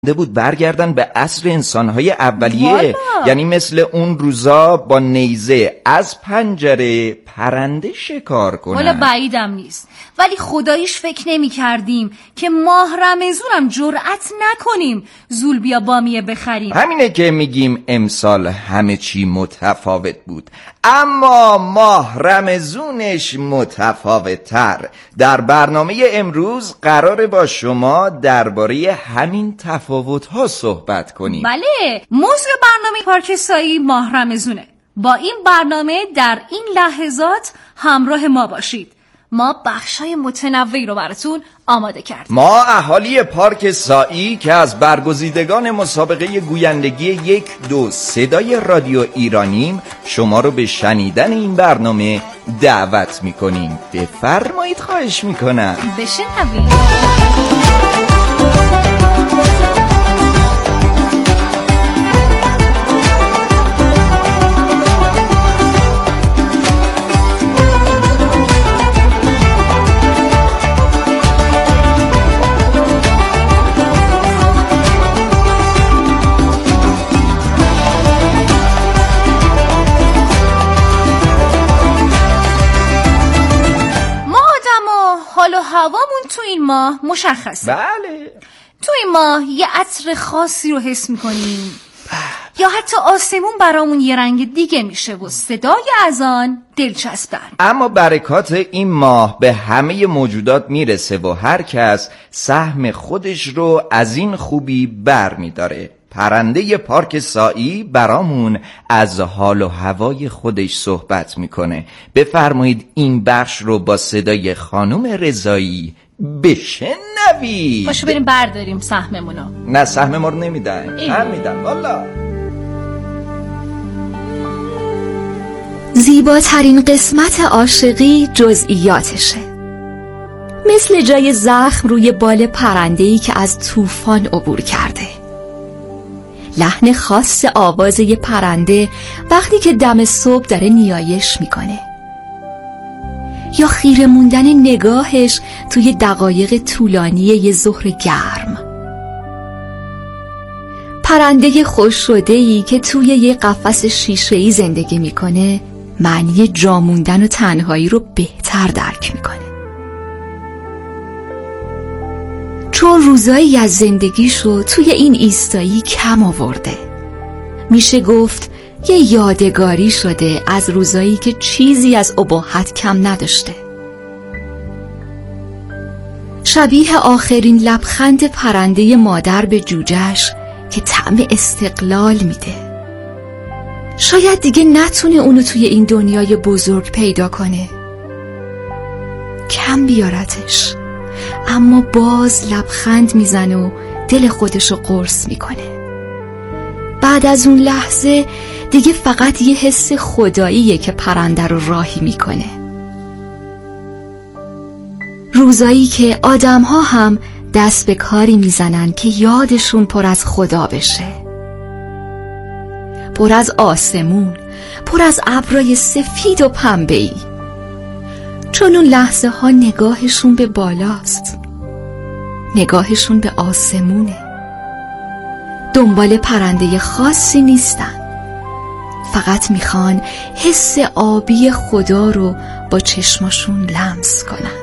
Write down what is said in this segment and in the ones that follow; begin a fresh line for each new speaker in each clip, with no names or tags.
فرموده بود برگردن به عصر انسانهای اولیه. یعنی مثل اون روزا با نیزه از پنجره پرنده شکار کنن.
والا بعیدم نیست، ولی خداییش فکر نمی کردیم که ماه رمضونم جرأت نکنیم زول بیا بامیه بخریم.
همینه که میگیم امسال همه چی متفاوت بود، اما ماه رمضونش متفاوت تر. در برنامه امروز قراره با شما درباره همین تفاوت‌ها صحبت کنیم.
بله، موضوع برنامه پارک سایی ماه رمضونه. با این برنامه در این لحظات همراه ما باشید. ما بخشای متنوعی رو براتون آماده کردیم.
ما اهالی پارک سایی که از برگزیدگان مسابقه گویندگی 1-2 صدای رادیو ایرانیم، شما رو به شنیدن این برنامه دعوت میکنیم. بفرمایید، خواهش میکنم
بشنوید. حال و هوامون تو این ماه مشخصه.
بله،
تو این ماه یه عطر خاصی رو حس میکنیم، یا حتی آسمون برامون یه رنگ دیگه میشه و صدای اذان دلچسب‌تر.
اما برکات این ماه به همه موجودات میرسه و هر کس سهم خودش رو از این خوبی بر میداره. پرنده پارک سایی برامون از حال و هوای خودش صحبت میکنه. بفرمایید این بخش رو با صدای خانم رضایی بشنوید.
باشو بریم برداریم سهممونو.
نه، سهم ما رو نمیدن. هم میدن والا.
زیباترین قسمت عاشقی جزئیاتشه. مثل جای زخم روی بال پرنده‌ای که از طوفان عبور کرده. لحن خاص آواز یه پرنده وقتی که دم صبح داره نیایش میکنه، یا خیره موندن نگاهش توی دقایق طولانی یه ظهر گرم. پرنده خوش شده‌ای که توی یه قفس شیشه‌ای زندگی میکنه معنی جا موندن و تنهایی رو بهتر درک میکنه، چون روزایی از زندگیشو توی این ایستایی کم آورده. میشه گفت یه یادگاری شده از روزایی که چیزی از اباحت کم نداشته. شبیه آخرین لبخند پرنده مادر به جوجهش که طعم استقلال میده. شاید دیگه نتونه اونو توی این دنیای بزرگ پیدا کنه، کم بیارتش، اما باز لبخند میزنه و دل خودشو قرص میکنه. بعد از اون لحظه دیگه فقط یه حس خداییه که پرنده رو راهی میکنه. روزایی که آدم‌ها هم دست به کاری میزنن که یادشون پر از خدا بشه، پر از آسمون، پر از ابرای سفید و پنبه‌ای، چون اون لحظه ها نگاهشون به بالاست، نگاهشون به آسمونه. دنبال پرنده خاصی نیستن، فقط میخوان حس آبی خدا رو با چشماشون لمس کنن.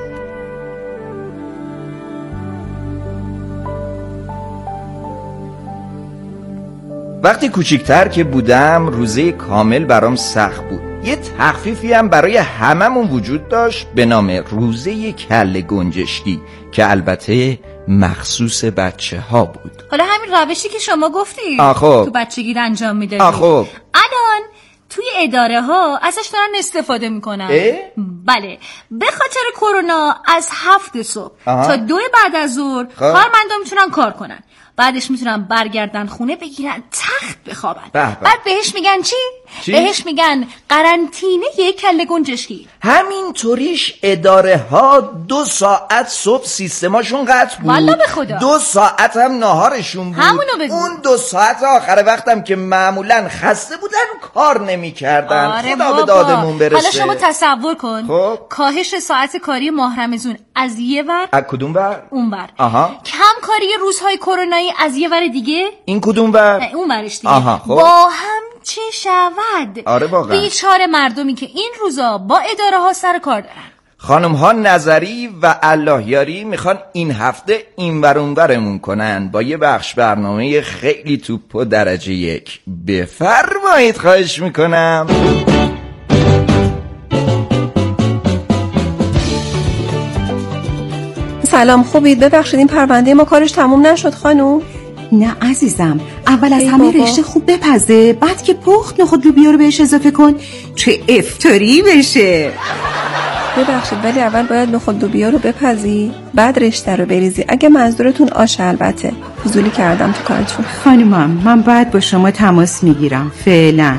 وقتی کوچیکتر که بودم روزه کامل برام سخت بود. یه تخفیفی هم برای هممون وجود داشت به نام روزه کله گنجشکی که البته مخصوص بچه ها بود.
حالا همین روشی که شما گفتی تو بچگی انجام میدادی الان توی اداره ها ازش دارن استفاده میکنن. بله، به خاطر کرونا از 7 صبح تا 2 بعد از ظهر کارمندا میتونن کار کنن، بعدش میتونن برگردن خونه بگیرن تخت بخوابن. بعد بهش میگن چی؟ بهش میگن قرنطینه کله گنجشکی.
همین طوریش اداره ها 2 ساعت صبح سیستماشون قطع بود.
والله به خدا
2 ساعت هم ناهارشون بود.
همونو بگو.
اون 2 ساعت آخر وقتم که معمولا خسته بودن کار نمی کردن. خدا به دادمون برسه.
حالا شما تصور کن کاهش ساعت کاری ماه رمضون از یه ور
از کدوم ور؟
اون ور. کم کاری روزهای کرونایی از یه ور دیگه؟
این کدوم ور؟
اون ورش دیگه.
آها خب.
با هم چه شود؟
آره واقعا.
بیچاره مردمی که این روزا با اداره ها سر کار دارن.
خانم ها نظری و الله یاری میخوان این هفته این ور اون ورمون کنن با یه بخش برنامه خیلی توپ و درجه 1. بفرمایید خواهش میکنم.
سلام، خوبید؟ ببخشید این پرونده ما کارش تموم نشد خانم؟
نه عزیزم، اول از همه رشته خوب بپزه، بعد که پخت نخود لوبیا رو بهش اضافه کن چه افطاری بشه.
ببخشید ولی اول باید نخود لوبیا رو بپزی بعد رشته رو بریزی. اگه منظورتون آش البته. فضولی کردم تو کارتون.
خانمم من باید با شما تماس میگیرم فعلا.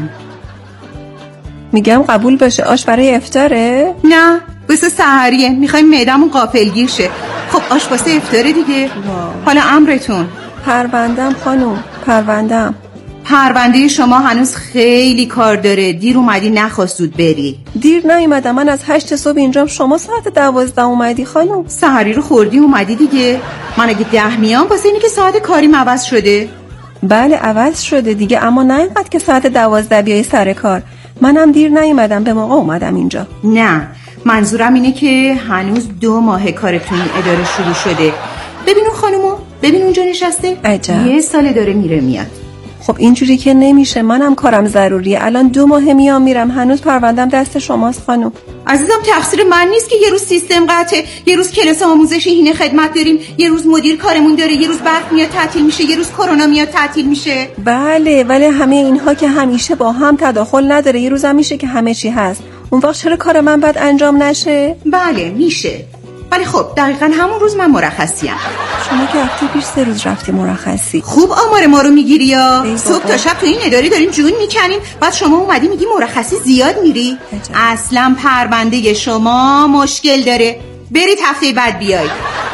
میگم قبول باشه. آش برای افطاره؟
نه واسه سحریه، میخوایم معدمون غافلگیر شه. خب آش واسه افطاره دیگه. حالا امرتون.
پروندم خانم، پروندم.
پرونده شما هنوز خیلی کار داره. دیر اومدی، نخواست زود بری.
دیر نیومدم، من از 8 صبح اینجام، شما ساعت 12 اومدی خانم.
سحری رو خوردی اومدی دیگه. من اگه 10 میام واسه اینه که ساعت کاریم عوض شده.
بله عوض شده دیگه، اما نه اینقدر که ساعت 12 بیای سر کار. منم دیر نیومدم، به موقع اومدم اینجا.
نه منظورم اینه که هنوز 2 ماه کارتون این اداره شروع شده. ببین اون خانومو، ببین اونجا نشسته.
عجب.
1 سال داره میره میاد.
خب اینجوری که نمیشه، منم کارم ضروریه. الان 2 ماه میام میرم، هنوز پروندم دست شماست خانم.
عزیزم تقصیر من نیست که یه روز سیستم قطعه، یه روز کلاس آموزشی هینه خدمت داریم، یه روز مدیر کارمون داره، یه روز برق میاد تعطیل میشه، یه روز کرونا میاد تعطیل میشه.
بله ولی همه اینها که همیشه با هم تداخل نداره. یه روزم میشه که همه چی هست. اون وقت چرا کار من باید انجام نشه؟
بله میشه، ولی خب دقیقاً همون روز من مرخصیم.
شما که هفته پیش 3 روز رفتی مرخصی.
خوب آمار ما رو میگیری یا صبح تا شب تو این اداره داریم جون میکنیم، بعد شما اومدی میگی مرخصی زیاد میری. اصلا پرونده شما مشکل داره، برید هفته بعد بیاید.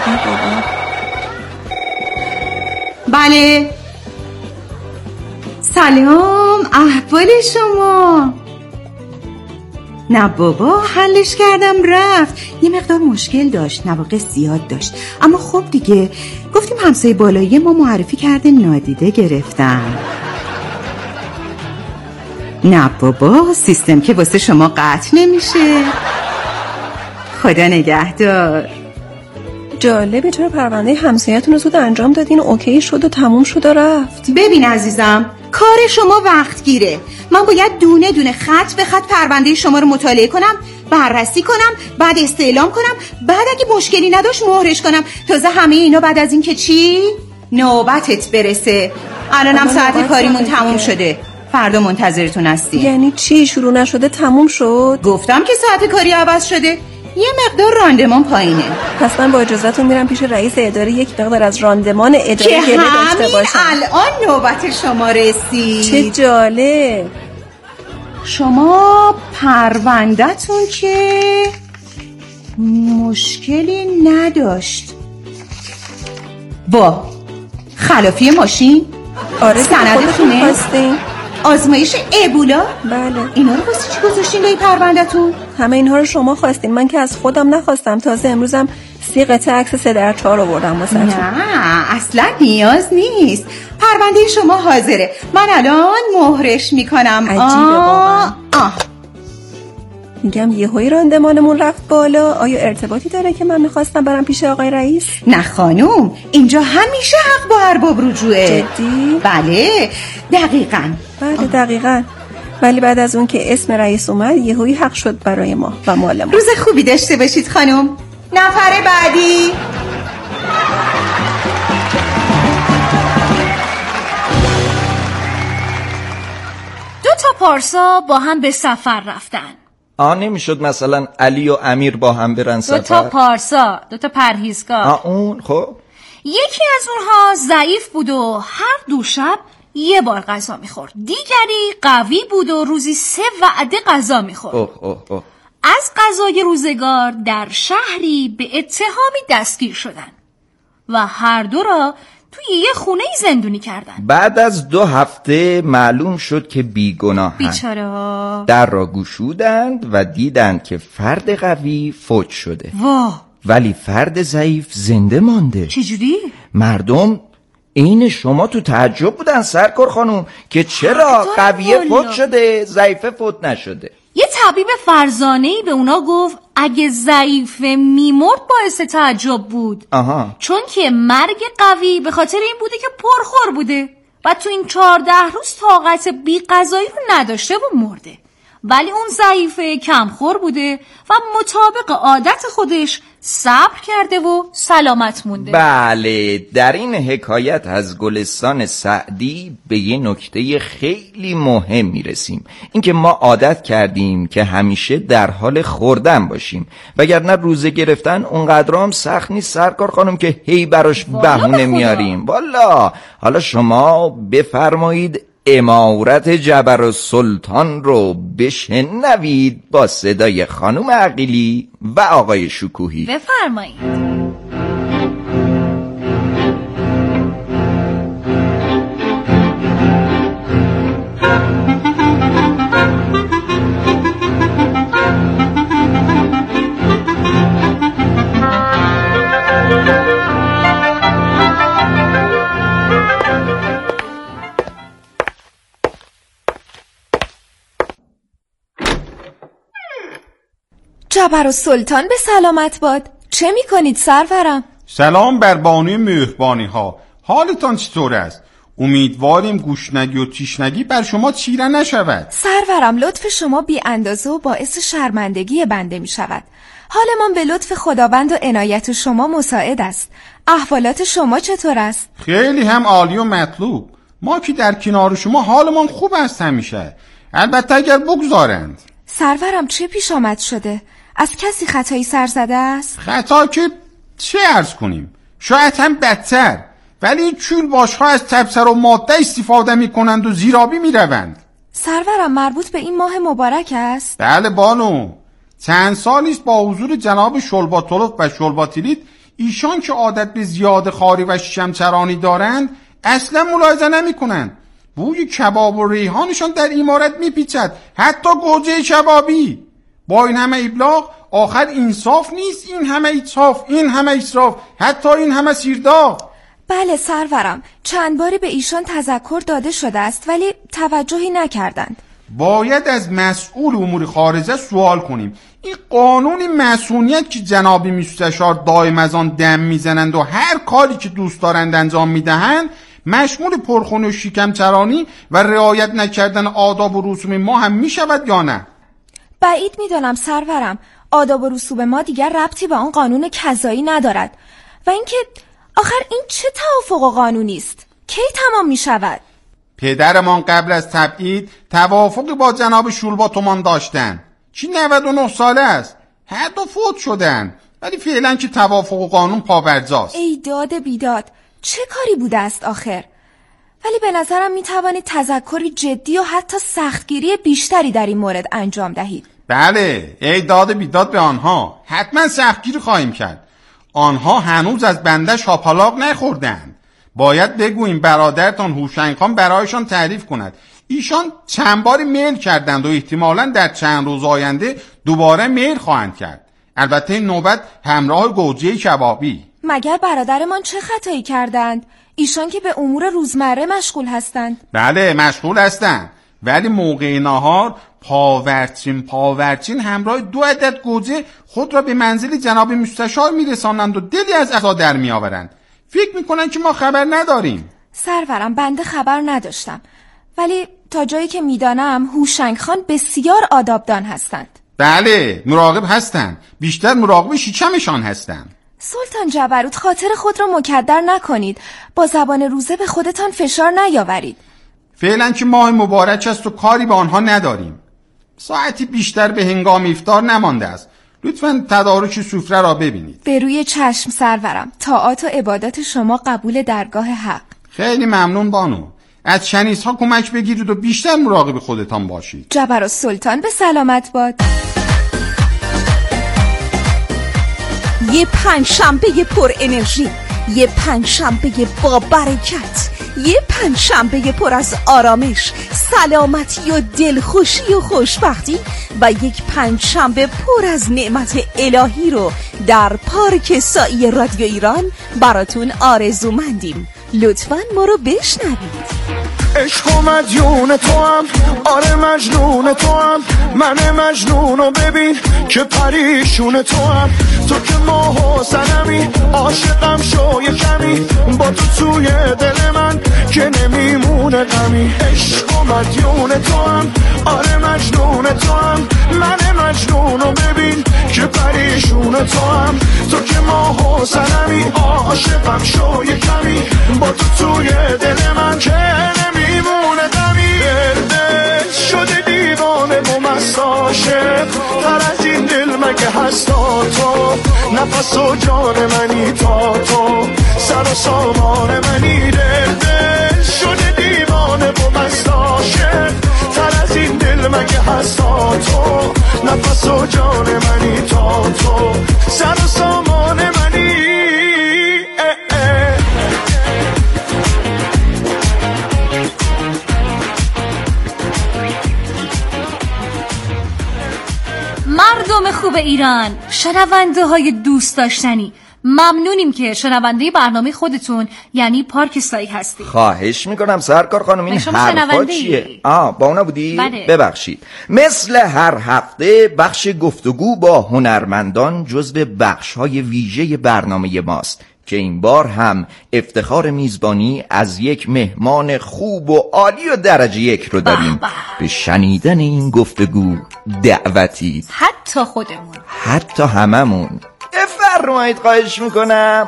بله سلام، احوال شما؟ نه بابا حلش کردم رفت. یه مقدار مشکل داشت، نواقص زیاد داشت، اما خب دیگه گفتیم همسایه بالایی ما معرفی کرده نادیده گرفتن. نه بابا سیستم که واسه شما قطع نمیشه. خدا نگهدار.
جالبه چرا پرونده همسایه‌تون رو زود انجام دادین؟ اوکی شد و تموم شد و رفت.
ببین عزیزم کار شما وقت گیره. من باید دونه دونه خط به خط پرونده شما رو مطالعه کنم، بررسی کنم، بعد استعلام کنم، بعد اگه مشکلی نداشت مهرش کنم. تازه همه اینا بعد از این که چی؟ نوبتت برسه. الانم ساعت کاریمون تموم شده، فردا منتظرتون هستیم.
یعنی چی؟ شروع نشده تموم شد؟
گفتم که ساعت کاری عوض شده، یه مقدار راندمان پایینه.
پس من با اجازهتون میرم پیش رئیس اداره یک مقدار از راندمان اداره
که
داشته باشم.
الان نوبت شما رسید.
چه جالب.
شما پرونده‌تون که مشکلی نداشت. با خلافی ماشین؟
آره
سندتونه؟ آزمایش ابولا؟
بله.
اینا رو واسه چی گذاشتین لای پرونده‌تون؟
همه اینها رو شما خواستین، من که از خودم نخواستم. تازه امروزم 3 قطعه عکس 3x4 آوردم واسهتون.
نه اصلا نیاز نیست، پرونده شما حاضره. من الان مهرش میکنم.
عجیبه واقعا. میگم یهویی راندمانمون رفت بالا. آیا ارتباطی داره که من میخواستم برم پیش آقای رئیس؟
نه خانوم، اینجا همیشه حق با ارباب رجوعه.
جدی؟
بله دقیقاً.
بله دقیقاً. ولی بعد از اون که اسم رئیس اومد یهویی حق شد برای ما و مال ما.
روز خوبی داشته باشید خانم. نفر بعدی.
دو تا پارسا با هم به سفر رفتن.
نمیشد مثلا علی و امیر با هم برن سفر؟
2 تا پارسا، 2 تا پرهیزگار.
اون خب
یکی از اونها ضعیف بود و هر 2 شب یه بار غذا میخورد. دیگری قوی بود و روزی 3 وعده غذا میخورد. از غذای روزگار در شهری به اتهامی دستگیر شدن و هر دو را توی یه خونه زندونی کردن.
بعد از 2 هفته معلوم شد که بیگناهند.
بیچاره ها.
در را گشودند و دیدند که فرد قوی فوت شده.
واه.
ولی فرد ضعیف زنده مانده.
چجوری؟
مردم
این شما تو تعجب بودن سرکار خانوم که چرا قویه فوت شده ضعیفه فوت نشده.
یه طبیب فرزانه‌ای به اونا گفت اگه ضعیفه میمرد باعث تعجب بود. چون که مرگ قوی به خاطر این بوده که پرخور بوده و تو این 14 روز طاقت بی غذایی رو نداشته و مرده. ولی اون ضعیفه کمخور بوده و مطابق عادت خودش صبر کرده و سلامت مونده.
بله، در این حکایت از گلستان سعدی به یه نکته خیلی مهم میرسیم، اینکه ما عادت کردیم که همیشه در حال خوردن باشیم، وگرنه روزه گرفتن اونقدر هم سخت نیست سرکار خانم که هی براش بهونه میاریم. والا حالا شما بفرمایید امارت جبرالسلطان رو بشنوید با صدای خانم عقیلی و آقای شکوهی.
بفرمایید.
جبرالسلطان به سلامت باد. چه میکنید سرورم؟
سلام بر بانوی مهربانی ها. حالتان چطور است؟ امیدواریم گوشنگی و تیشنگی بر شما چیره نشود.
سرورم لطف شما بی اندازه و باعث شرمندگی بنده می شود. حالمان به لطف خداوند و عنایت شما مساعد است. احوالات شما چطور است؟
خیلی هم عالی و مطلوب. ما که در کنار شما حالمان خوب است همیشه، البته اگر بگذارند.
سرورم چه پیش آمد شده؟ از کسی خطایی سر زده است؟
خطا که چه عرض کنیم، شاید هم بدتر، ولی چول باشها از تبصر و ماده استفاده می کنند و زیرابی می روند.
سرورم مربوط به این ماه مبارک است؟
بله بانو، چند سالی است با حضور جناب شلباتولف و شلباتیلیت ایشان که عادت به زیاد خاری و شمچرانی دارند اصلا ملاحظه نمی کنند. بوی کباب و ریحانشان در عمارت می پیچد، حتی گوجه کبابی. با این همه ابلاغ آخر انصاف نیست، این همه اطراف، این همه اسراف، حتی این همه سیرداغ.
بله سرورم، چند باری به ایشان تذکر داده شده است ولی توجهی نکردند.
باید از مسئول امور خارجه سوال کنیم. این قانون مسئولیت که جناب مستشار دائم از آن دم میزنند و هر کاری که دوست دارند انجام میدهند مشمول پرخون و شکمچرانی و رعایت نکردن آداب و رسوم ما هم میشود یا نه؟
بعید میدانم سرورم، آداب و رسوم ما دیگر ربطی به آن قانون قضایی ندارد. و اینکه آخر این چه توافق و قانونی است؟ کی تمام می شود؟
پدرمان قبل از تبعید توافقی با جناب شلباتومان داشتن. چی 99 ساله است، هر دو فوت شدن، ولی فعلا که توافق و قانون پاورجاست.
ای داد بیداد، چه کاری بوده است آخر؟ ولی به نظرم می توانید تذکری جدی و حتی سختگیری بیشتری در این مورد انجام دهید.
بله، ای داد بیداد به آنها، حتما سختگیری خواهیم کرد. آنها هنوز از بنده شاپالاق نخوردند. باید بگوییم برادرتان هوشنگ خان برایشان تعریف کند. ایشان چند باری میل کردند و احتمالاً در چند روز آینده دوباره میل خواهند کرد. البته این نوبت همراه گوجه کبابی.
مگر برادرمان چه خطایی کردند؟ ایشان که به امور روزمره مشغول هستند.
بله مشغول هستند، ولی موقع نهار پاورچین همراه 2 عدد گوجه خود را به منزل جناب مستشار میرسانند و دلی از عزا در میآورند. فکر میکنن که ما خبر نداریم.
سرورم بنده خبر نداشتم، ولی تا جایی که میدانم هوشنگ خان بسیار آدابدان هستند.
بله مراقب هستند، بیشتر مراقب شیشمشان هستند.
سلطان جبروت خاطر خود را مکدر نکنید، با زبان روزه به خودتان فشار نیاورید.
فعلا که ماه مبارک است و کاری به آنها نداریم. ساعتی بیشتر به هنگام افطار نمانده است. لطفاً تدارک سفره را ببینید.
به روی چشم سرورم، طاعات و عبادات شما قبول درگاه حق.
خیلی ممنون بانو. از شنیزها کمک بگیرید و بیشتر مراقب خودتان باشید.
جبرالسلطان به سلامت باد.
یه پنجشنبه پر انرژی، یه پنجشنبه با برکت، یه پنجشنبه پر از آرامش، سلامتی و دلخوشی و خوشبختی و یک پنجشنبه پر از نعمت الهی رو در پارک سایی رادیو ایران براتون آرزومندیم. لطفاً ما رو بشنوید.
عشق و مدیون تو هم، آره مجنون تو هم، من مجنونو ببین که پریشون تو هم، تو که ماه و سنمی، عاشقم شو یه کمی، با تو توی دل من که نمیمونه غمی. عشق و مدیون تو هم، آره مجنون تو هم، من مجنونو ببین که پریشون تو هم، تو که ماه و سنمی، عاشقم شو یه کمی، با تو توی دل من که نمیمونه غمی. دل شده دیوانه و مست عاشق، تر از این دل مگه هستا تو، نفس و جان منی تا تو، سر و سامان منی. دل شده دیوانه و مست عاشق، تر از این دل مگه هستا تو، نفس و جان منی تا تو، سر و سامان منی.
مردم خوب ایران، شنونده های دوست داشتنی، ممنونیم که شنونده برنامه خودتون یعنی پارک سایی هستید.
خواهش میکنم سرکار خانم، این حرفا چیه؟ با اونا بودی؟
بله.
ببخشید. مثل هر هفته بخش گفتگو با هنرمندان جزو بخش‌های ویژه برنامه ماست که این بار هم افتخار میزبانی از یک مهمان خوب و عالی و درجه یک رو داریم. به شنیدن این گفتگو دعوتید،
حتی خودمون،
حتی هممون. بفرمایید، خواهش میکنم.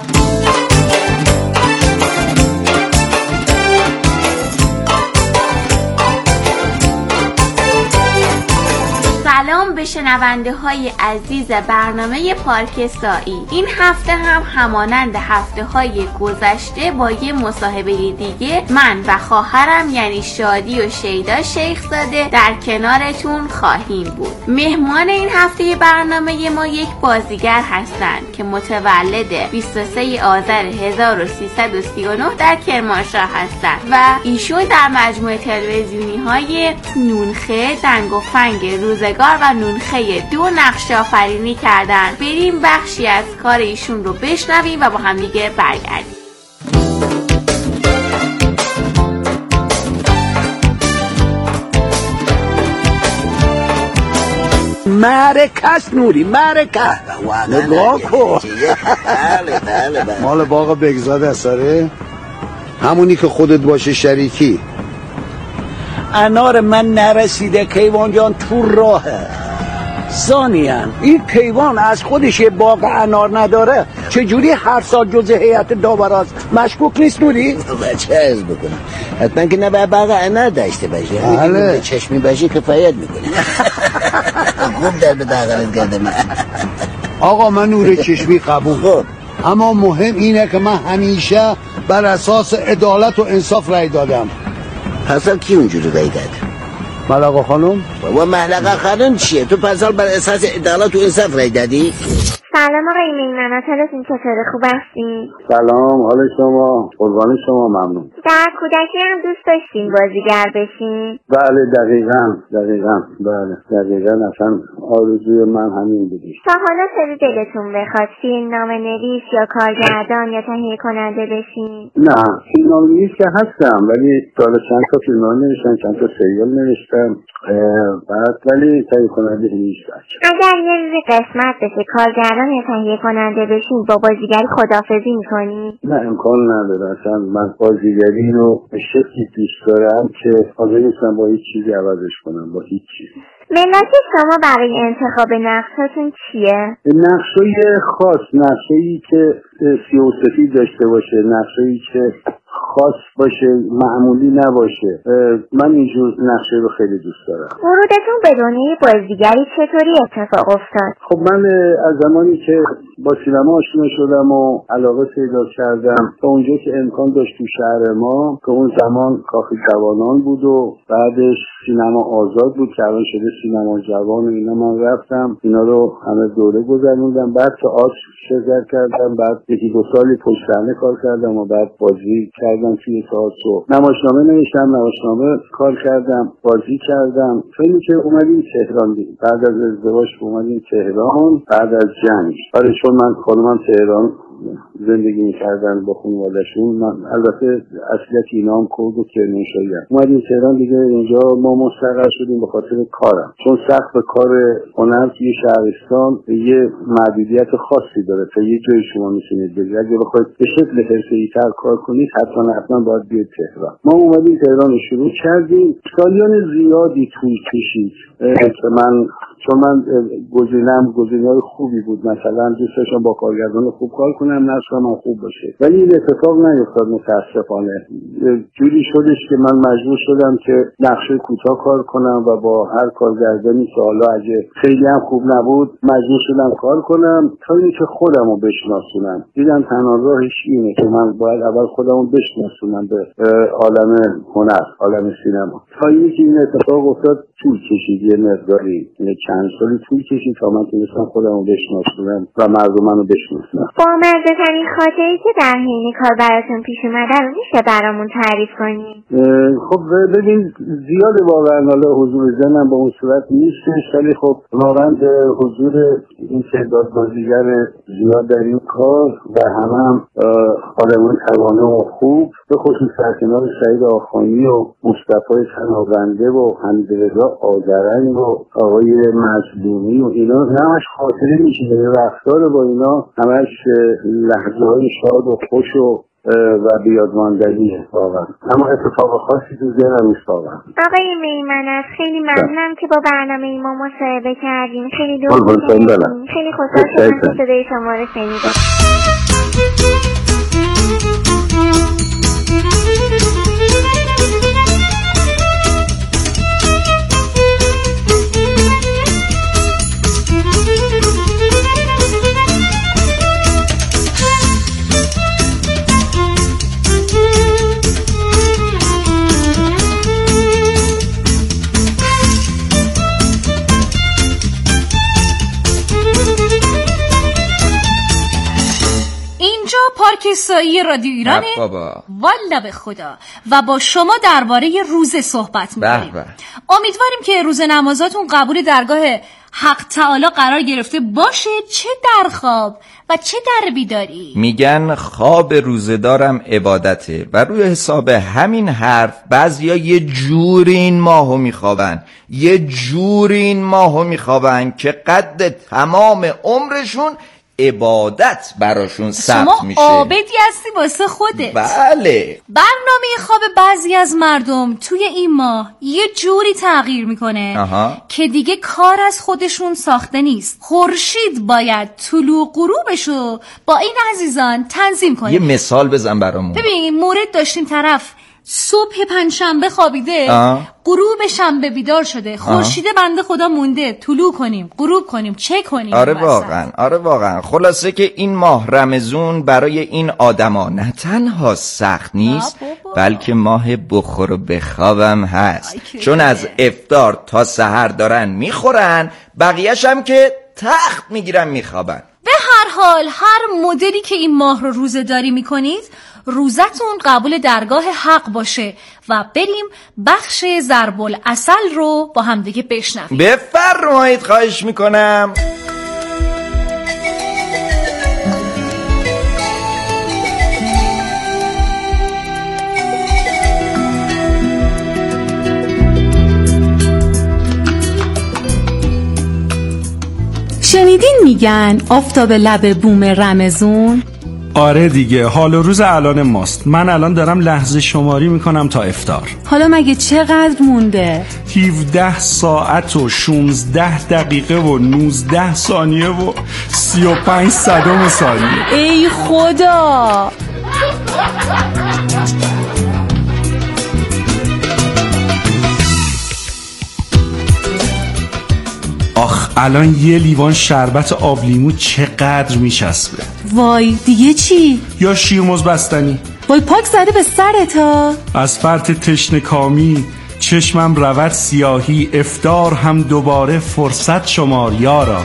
سلام به شنونده های عزیز برنامه پارک سایی. این هفته هم همانند هفته های گذشته با یه مصاحبه دیگه من و خواهرم یعنی شادی و شیدا شیخزاده در کنارتون خواهیم بود. مهمان این هفته برنامه ما یک بازیگر هستند که متولد 23 آذر 1339 در کرمانشاه هستند و ایشون در مجموعه تلویزیونی های نونخه، دنگ و فنگ روزگار و نونخه 2 نقش آفرینی کردن. بریم بخشی از کار ایشون رو بشنویم و با هم دیگه برگردیم.
مرکز نوری، مرکز نگاه کن. مال باغ بگزاد اثاره، همونی که خودت باشه شریکی. انار من نرسیده کیوان جان، تو راهه. ثانیاً این کیوان از خودش یه باغ انار نداره، چجوری هر سال جز هیئت داوراست؟ مشکوک نیست نوری؟
چه عرض بکنم، حتما که نباید باغ انار داشته باشه.
بله.
چشمی باشه کفایت میکنه. خوب در به داغلت کرده من.
آقا من نور چشمی قبول، اما مهم اینه که من همیشه بر اساس عدالت و انصاف رای دادم.
پسال کی اونجوری رای داد؟
ملقا خانم؟
بابا ملقا خانم چیه؟ تو پسال بر اساس عدالت و انصاف رای دادی؟
سلام آقای میمنت، حالتون چطوره؟ خوب هستین؟
سلام، حال شما؟ قربان شما، ممنون.
در کودکی هم دوست داشتین بازیگر بشین؟
بله دقیقاً اصلا آرزوی من همین بودی.
تا حالا سری دلتون بخواد فیلم نامه نویس یا کارگردان یا تهیه کننده بشین؟
نه، فیلم نامه نویس که هستم، ولی سال چند تا فیلم نامه نوشتم، چند تا سریال نوشتم، بعد ولی تهیه کننده نیستم.
اگر یه روزی قسمت بشه کارگردان یا تهیه کننده بشین، با بازیگری خداحافظی میکنی؟
نه امکان نداره. اصلا من بازیگری رو به شکلی دوست دارم که حاضر نیستم با هیچ چیزی عوضش کنم، با هیچ چیزی.
ملاک شما برای انتخاب نقشاتون چیه؟
نقشای خاص، نقشایی که سیاه و سفید داشته باشه، نقشایی که خاص باشه، معمولی نباشه. من اینجور نقشه رو خیلی دوست دارم.
ورودتون به دنیای بازیگری چطوری اتفاق افتاد؟
خب من از زمانی که با سینما آشنا شدم و علاقه پیدا کردم تا اونجا که امکان داشت تو شهر ما، که اون زمان کاخ جوانان بود و بعدش سینما آزاد بود که الان شده سینما جوان و اینا، من رفتم اینا رو همه دوره گذروندم، بعد تئاتر شرکت کردم، بعد 1-2 سالی پشت صحنه کار کردم و بعد بازی کردم توی تئاتر، نمایشنامه نوشتم، نمایشنامه کار کردم، بازی کردم. خیلی که اومدیم تهران، بعد از ازدواج اومدیم تهران بعد از جنگ. آره چون من خانمم تهران زندگی میکردن با خانواده‌شون. من البته اصلیت اینا هم کرد و کرمانشاهی هم. اومدیم تهران دیگه، اینجا ما مستقر شدیم به خاطر کارم، چون سقف کار هنر توی شهرستان یه محدودیت خاصی داره، تا یه جایی شما میتونید برید. اگه بخواید به شکل حرفه‌ای‌تر کار کنید حتما باید بیاید تهران. ما اومدیم تهران رو شروع کردیم. سالیان زیادی طول کشید چون من گزینه‌های خوبی بود، مثلا دوست داشتم با کارگردان خوب کار کنم، نقشم هم خوب باشه، ولی این اتفاق نیفتاد متاسفانه. جوری شدش که من مجبور شدم که نقشه کوتاه کار کنم و با هر کارگردانی که حالا اگه خیلی هم خوب نبود مجبور شدم کار کنم تا اینکه خودم رو بشناسونم. دیدم تنها راهش اینه که من باید اول خودم رو بشناسونم به عالم هنر، عالم سینما. تا اینکه این اتفاق افتاد طول کشید، یه مقداری چند سالی طول کشید تا من تونستم خودم رو بشناسونم و مردمانو بشناسونم.
با مزه‌ترین خاطری که در حین کار براتون پیش اومده رو میشه برامون تعریف کنید؟
خب ببین زیاد واقعا حالا حضور ذهنم با اون صورت نیستش، ولی خب واقعا حضور این تعداد بازیگر زیاد در این کار و هم آدمان توانا و خوب، به خصوص در کنار سعید آخانی و مصطفی تنابنده و حمیدرضا آذرنگ و آقای مظلومی و اینا همش خاطره میشه. رفتار با اینا همش لحظه‌های شاد و خوش و بیادماندنیه واقعا، اما اتفاق خاصی تو ذهنم نیست واقعا.
آقای میمنت خیلی ممنونم که با برنامه ما مصاحبه کردیم. خیلی خیلی خوشحال شدم که صدای شما رو شنیدم.
پارک سایی رادیو ایرانه والا به خدا و با شما درباره روزه صحبت می‌کنیم. امیدواریم که روز نمازاتون قبول درگاه حق تعالی قرار گرفته باشه، چه در خواب و چه در بیداری.
میگن خواب روزه‌دارم عبادته و روی حساب همین حرف بعضیا یه جوری این ماهو میخوابن که قد تمام عمرشون عبادت براشون ثبت میشه.
شما عابدی هستی واسه خودت.
بله.
برنامه خواب بعضی از مردم توی این ماه یه جوری تغییر میکنه که دیگه کار از خودشون ساخته نیست. خورشید باید طلوع غروبشو با این عزیزان تنظیم کنه.
یه مثال بزن برامون.
ببین مورد داشتیم، طرف صبح پنجشنبه خوابیده، غروب شنبه بیدار شده، خورشید بنده خدا مونده، طلوع کنیم غروب کنیم چه کنیم.
آره واقعا خلاصه که این ماه رمضون برای این آدما نه تنها سخت نیست بلکه ماه بخور و بخوابم هست، چون از افطار تا سحر دارن میخورن، بقیه‌ش هم که تخت میگیرن میخوابن.
به هر حال هر مدلی که این ماه رو روزه داری میکنید روزتون قبول درگاه حق باشه و بریم بخش ضرب العسل رو با هم دیگه بشنویم.
بفرمایید، خواهش میکنم.
شنیدین میگن آفتاب لب بوم رمضون؟
آره دیگه، حال و روز الان ماست. من الان دارم لحظه شماری میکنم تا افطار.
حالا مگه چقدر مونده؟
17 ساعت و 16 دقیقه و 19 ثانیه و 35 صدم ثانیه.
ای خدا.
آخ الان یه لیوان شربت آب لیمو چقدر میچسبه.
وای دیگه چی؟
یا شیرموز بستنی.
وای پاک زده به سرت ها.
از فرط تشنه کامی چشمم رود سیاهی، افطار هم دوباره فرصت شمار یارا.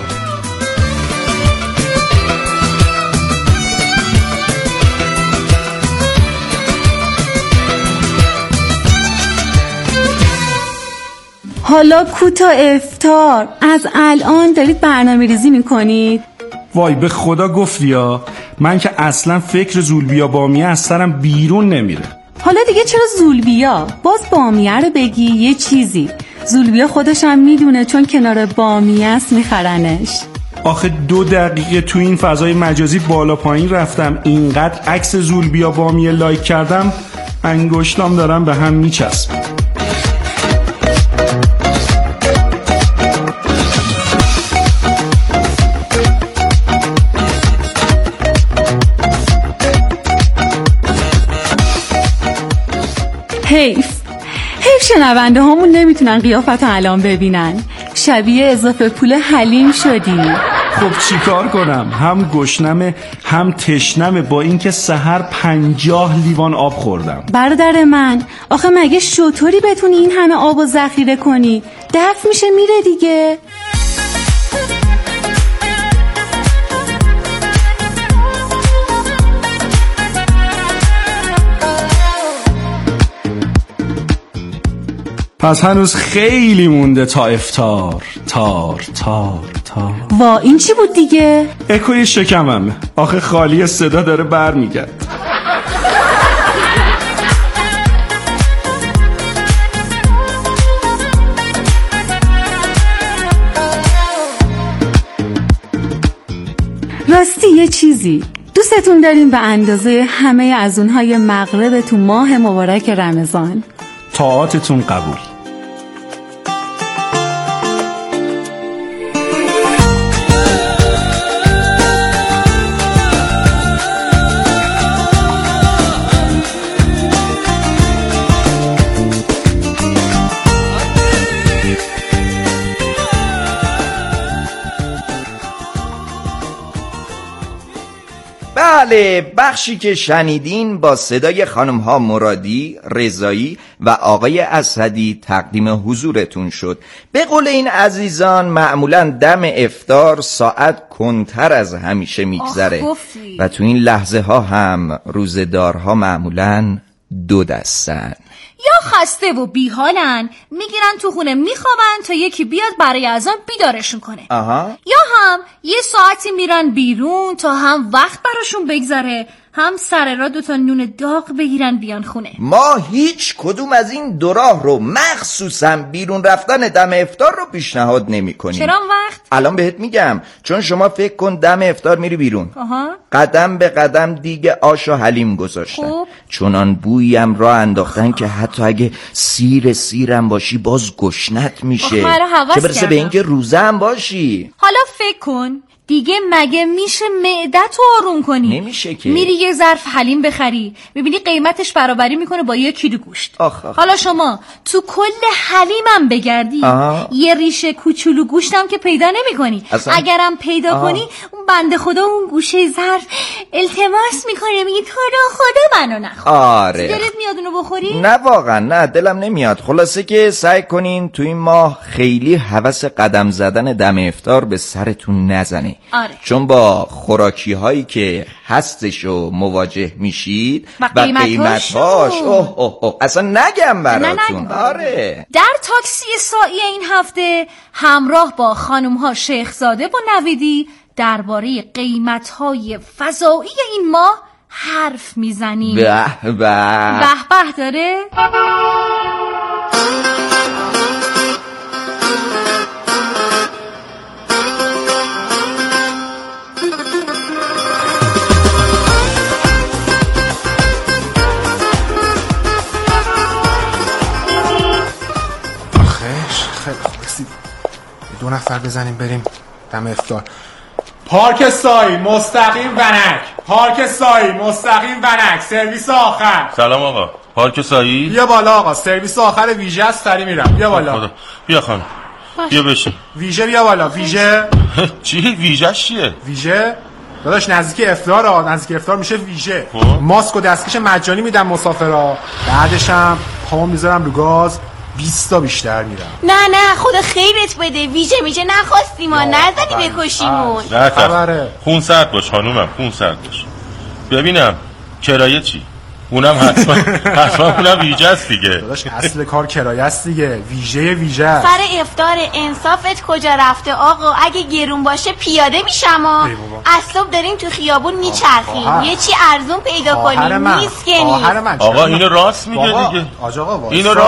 حالا کوتا افطار، از الان دارید برنامه ریزی میکنید؟
وای به خدا گفتی ها، من که اصلا فکر زولبیا بامیه از سرم بیرون نمیره.
حالا دیگه چرا زولبیا؟ باز بامیه رو بگی یه چیزی. زولبیا خودش هم میدونه چون کنار بامیه است میخرنش.
آخه 2 دقیقه تو این فضای مجازی بالا پایین رفتم، اینقدر عکس زولبیا بامیه لایک کردم انگشتام دارم به هم میچسبه.
حیف شنونده هامون نمیتونن قیافت الان ببینن. شبیه اضافه پول حلیم شدی.
خب چیکار کنم؟ هم گشنمه هم تشنمه، با اینکه سحر 50 لیوان آب خوردم.
برادر من آخه مگه شطوری بتونی این همه آبو ذخیره کنی؟ دفع میشه میره دیگه.
پس هنوز خیلی مونده تا افطار. تار.
وا این چی بود دیگه؟
اکوی شکمم، آخه خالی صدا داره برمیگرد.
راستی یه چیزی، دوستتون داریم به اندازه همه از اونهای مغرب تو ماه مبارک رمضان.
طاعاتتون قبول.
بله، بخشی که شنیدین با صدای خانم ها مرادی، رضایی و آقای اسدی تقدیم حضورتون شد. به قول این عزیزان معمولا دم افطار ساعت کنتر از همیشه میگذره و تو این لحظه ها هم روزدارها معمولا 2 دستن.
یا خسته و بیحالن میگیرن تو خونه میخوابن تا یکی بیاد برای اذان بیدارشون کنه. یا هم یه ساعتی میرن بیرون تا هم وقت براشون بگذره، هم سر را 2 تا نون داغ بگیرن بیان خونه.
ما هیچ کدوم از این 2 راه رو، مخصوصا بیرون رفتن دم افطار رو پیشنهاد نمی کنیم.
چرا وقت؟
الان بهت میگم. چون شما فکر کن دم افطار میری بیرون، قدم به قدم دیگه آش و حلیم گذاشتن، چونان بویم را انداختن که حتی اگه سیرم باشی باز گشنت میشه، چه برسه به اینکه روزه هم باشی.
حالا فکر کن دیگه مگه میشه معده‌تو آروم کنی؟
نمیشه که.
میری یه ظرف حلیم بخری، میبینی قیمتش برابری میکنه با 1 کیلو گوشت. حالا شما تو کل حلیمم بگردی یه ریشه کوچولو گوشتم که پیدا نمیکنی. اگرم پیدا کنی اون بنده خدا اون گوشه ظرف التماس میکنه، میگه تو رو خدا منو نخور.
آره
دلت میاد اونو بخوری؟
نه واقعا نه، دلم نمیاد. خلاصه که سعی کنین تو این ماه خیلی هوس قدم زدن دم افطار به سرتون نزنه. چون با خوراکی هایی که هستشو مواجه میشید و قیمتاش اصلا نگم براتون. آره
در تاکسی سائی این هفته همراه با خانم ها شیخزاده و نویدی درباره قیمت های فضایی این ماه حرف میزنیم.
به
داره.
خیلی خوب رسید. 2 نفر بزنیم بریم دم افطار. پارک سایی مستقیم ونک. پارک سایی مستقیم ونک. سرویس آخر.
سلام آقا. پارک سایی؟
بیا بالا آقا. سرویس آخر ویژه است، سری میرم. بیا بالا.
بیا خانم. بیا بشین.
ویژه بیا بالا. ویژه
چی؟ ویژه‌ش چیه؟
ویژه داداش نزدیک افطار نزدیک افطار میشه ویژه. ماسک و دستکش مجانی میدم مسافرا، بعدش هم پامو میذارم رو گاز 20 تا بیشتر میرم.
نه خدا خیرت بده. ویژه نخواستیم ما، نزدی بکشیمون.
نه خون سرد باش خانومم، خون سرد باش. ببینم کرایه چی؟ اونم حتما اونم ویژه است دیگه.
داداش اصل کار کرایه است دیگه. ویژه است.
سر افطار انصافت کجا رفته آقا؟ اگه گرون باشه پیاده میشم ها. از صبح داریم تو خیابون میچرخیم، یه چی ارزون پیدا کنیم میسکنی.
آقا اینو راست میگه دیگه.
آقا
اینو